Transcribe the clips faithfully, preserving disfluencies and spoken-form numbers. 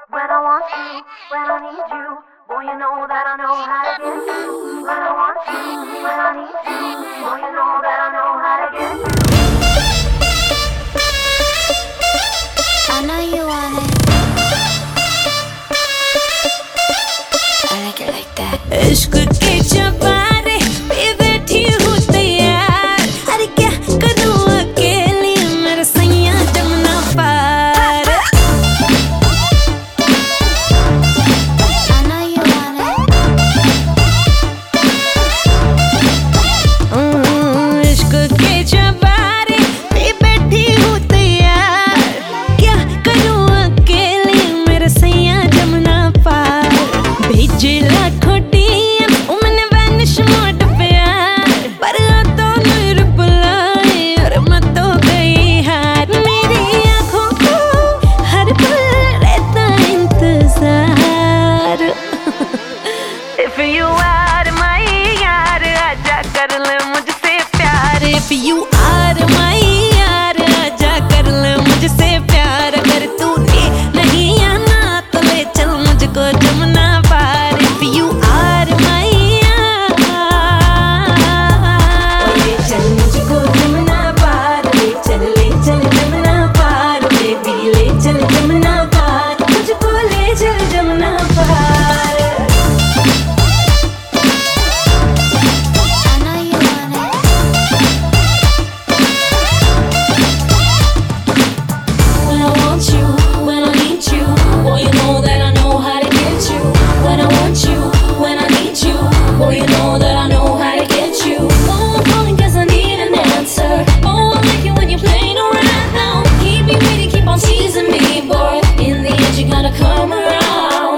when I want you, when I need you. Boy, you know that I know how to get you. When I want you, when I need you. Boy, you know that I know how to get you. I know you want it. I like it like that. इश्क के चबारे पे बैठी हूँ तैयार, अरे क्या करूँ अकेली मेरा सैया जमुना पार. I know you want it. इश्क के चबारे पे बैठी हूँ तैयार, क्या करूँ अकेली मेरा सैया जमुना पार. भेजे लाखों डीएम मैंने वैनिश मोड पे यार, पर तो नहीं रिप्लाई और मैं तो गई हार. मेरी आँखों को हर पल रहता इंतजार. If you are my यार आजा कर ले मुझसे प्यार. If you are my यार आजा कर ले मुझसे प्यार. अगर तूने नहीं आना तो ले चल मुझको जमुना पार. If you are my यार ले चल मुझको जमुना पार. ले चल ले चल जमुना पार. बेबी ले चल जमुना पार. मुझको ले चल जमुना पार. I know you want it. When I want you, when I need you. Boy, you know that I know how to get you. When I want you, when I need you. Boy, you know that I know how to get you. Oh, I'm calling 'cause I need an answer. Oh, I like it when you're playing around now. Keep me waiting, keep on teasing me, boy. In the end, you gotta come around.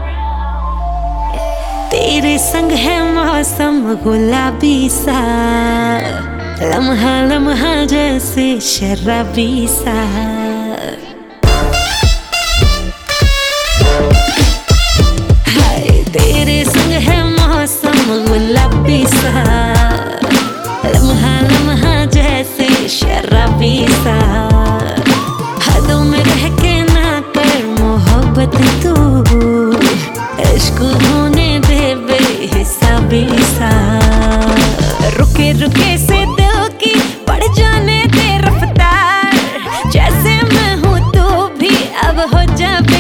तेरे संग है मौसम गुलाबी सा, लम्हा लम्हा जैसे शराबी सा. हाय तेरे संग है मौसम गुलाबी सा, लम्हा लम्हा जैसे शराबी सा. हदों में रह के ना कर मोहब्बत तू, इश्क होने दे बेहिसाबी सा. रुके रुके से दिल की बढ़ जाने दे रफ्तार. जैसे मैं हूँ तू भी अब हो जा